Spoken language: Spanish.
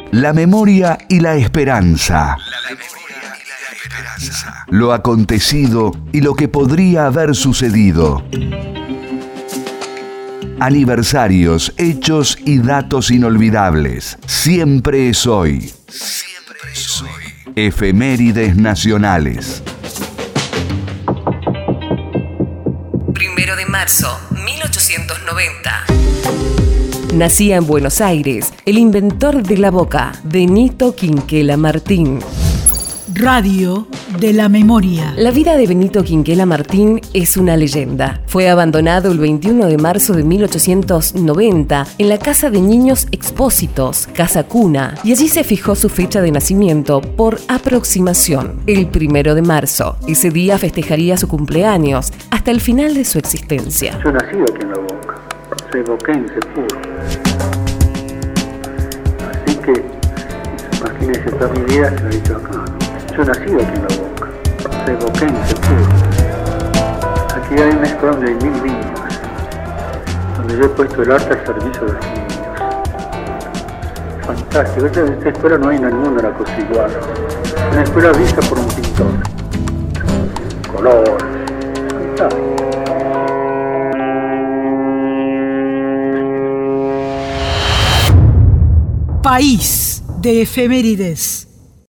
La memoria y la esperanza. Lo acontecido y lo que podría haber sucedido. Aniversarios, hechos y datos inolvidables. Siempre es hoy. Siempre es hoy. Efemérides nacionales. 1 de marzo, 1890. Nacía en Buenos Aires el inventor de la boca, Benito Quinquela Martín. Radio de la memoria. La vida de Benito Quinquela Martín es una leyenda. Fue abandonado el 21 de marzo de 1890 en la Casa de Niños Expósitos, Casa Cuna, y allí se fijó su fecha de nacimiento por aproximación, el 1 de marzo. Ese día festejaría su cumpleaños hasta el final de su existencia. Yo nací aquí en La Boca, soy boquense puro. Así que, imagínense toda mi vida se lo he dicho acá, ¿no? Yo nací aquí en La Boca, soy boquense puro. Aquí hay una escuela donde hay 1000 niños, donde yo he puesto el arte al servicio de los niños. Fantástico, esta escuela no hay en el mundo una cosa igual. Una escuela vista por un pintor. Colores, fantástico. País de efemérides.